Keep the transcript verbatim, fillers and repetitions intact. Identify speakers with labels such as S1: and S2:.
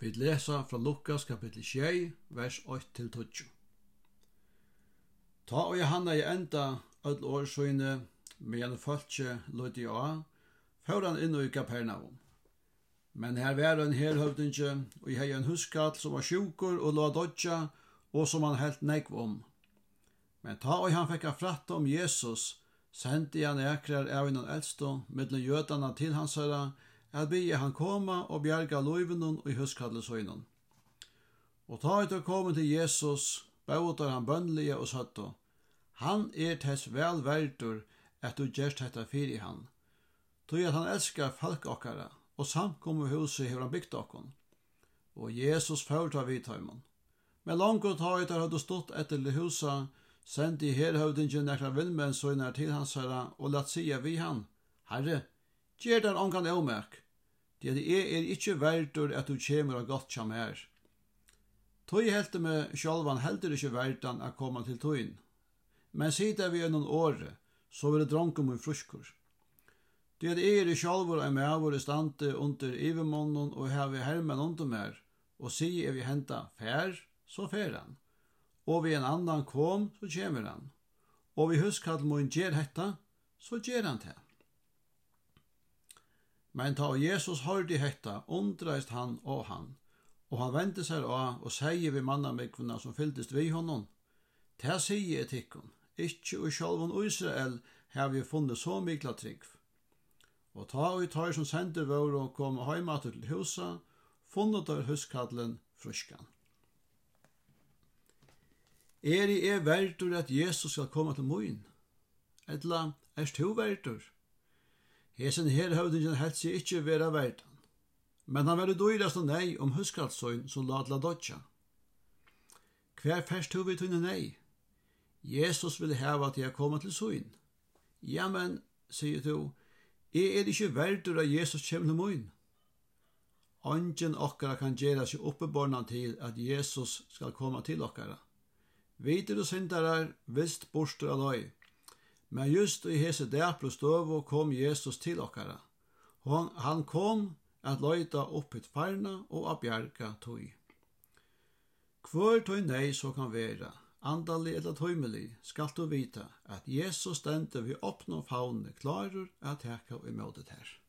S1: Vi lesa fra Lukas kapittel sju, vers åtte til tolv. Ta og Johanna i enda öll årsøyne med en fölkje løyde av, før han inn i Kapernaum. Men her var en herhøvdinge, og jeg hei en huskall som var sjukur og lå dodja, og som han helt negv om. Men ta og han fikk fratta om Jesus, sendte han ekrar av innan eldstå, middelen jødana til hans herra, at bygge han koma og bjerga loivenon og i huskallesøynon. Og ta ut og komme til Jesus, bautar han bønnlige og søtto. Han er tess vel verdur at du gjerst hetta fyrir han. Tog at han elskar folk okkara, og samkom i huset hever han byggt okkon. Og Jesus førta vid taumon. Men langt ta ut hadde stått etter det huset, sendte i herhøvdingen nekra vindmenn søynar til hans herra, og latt sia vi han, Herre, gjer der ongan åmerk, det er er ikkje verdur at du kjemur av godt kjam her. Tøy helte med sjálvan heldur ikkje verdan a koma til tøyn, men sida vi enn åre, så vil det dronke mun fruskur. Det er i sjálvur ei mævur i stande under ivermånen og hevi hermen under mer, og si er vi henta fær, så fer han. Og vi en annan kom, så kjemur han. Og vi huskall mun gjer hetta, så gjer han det. Men ta Jesus hørte hetta, undreist han og han, og han vendte seg av og sier vi mannamikvuna som fylltist vi honom, ta sier etikkun, ikkje og sjálvun Israel har vi funnet så mikla trygg. Og ta og tar som sender vår og kom heimat til husa, funnet der huskallen fruskan. Er i er verdur at Jesus skal komme til moin? Etla, erst du verdur? Hesen her høvdingen helt seg ikkje vera verdan, men han var døyrast og nei om huskaldsøyn som ladla dodja. Hver færst du vidt hunne nei? Jesus vil heva at jeg komme til søyn. Ja, men, sier du, jeg er ikkje verdur at Jesus kjem til moin. Ongen okkara kan gjera seg oppeborna til at Jesus skal komme til okkara. Vider og syndarar vist bostur av løy. Men just i hese dæplu støvu kom Jesus til okkara. Han, han kom at løyta opp hit farna og a bjarga tøy. Hvor tøy nei så kan vera, andali eller tøymelig, skal du vita at Jesus stendte vi oppnå faune klarur at heka i måtet her.